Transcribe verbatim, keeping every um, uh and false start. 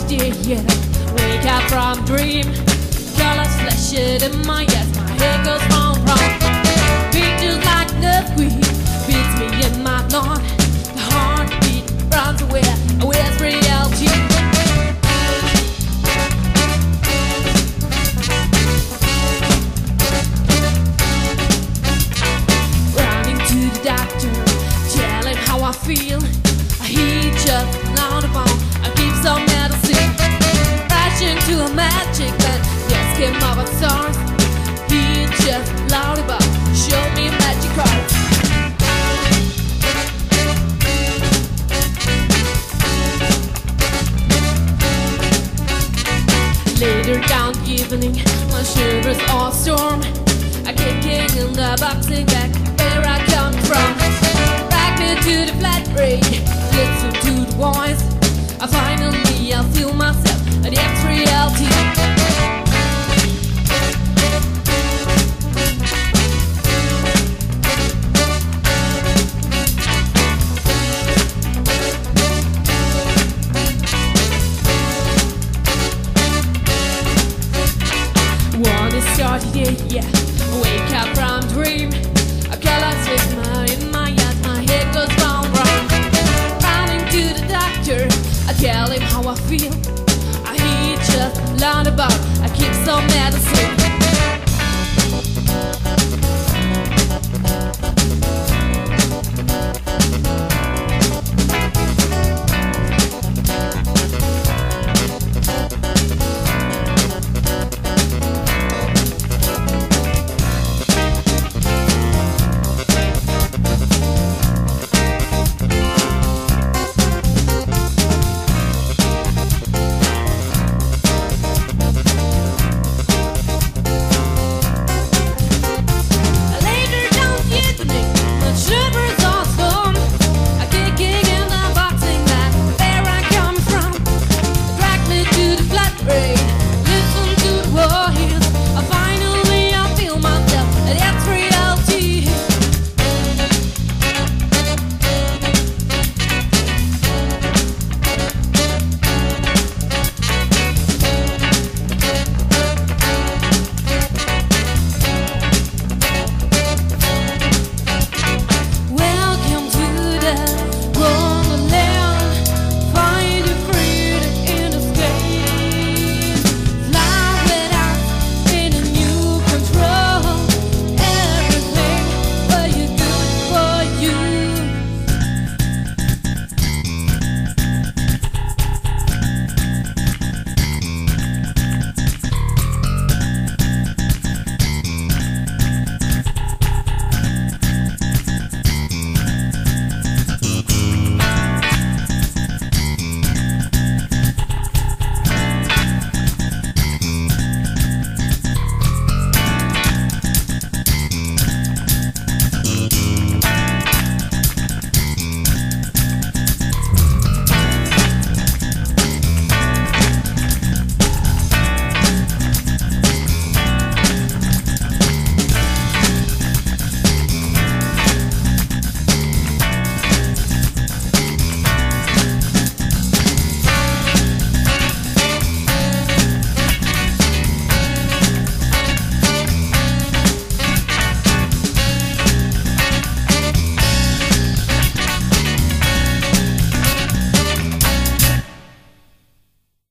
still here. Wake up from dream. Colors flashing in my eyes. My head goes round, round. Pictures like an earthquake beats me in my blood. The heartbeat runs away. Where's reality? Running to the doctor, tell him how I feel. He just loud about. I give some medicine. Rushing to a magic man. Ask him about stars. He just loud about.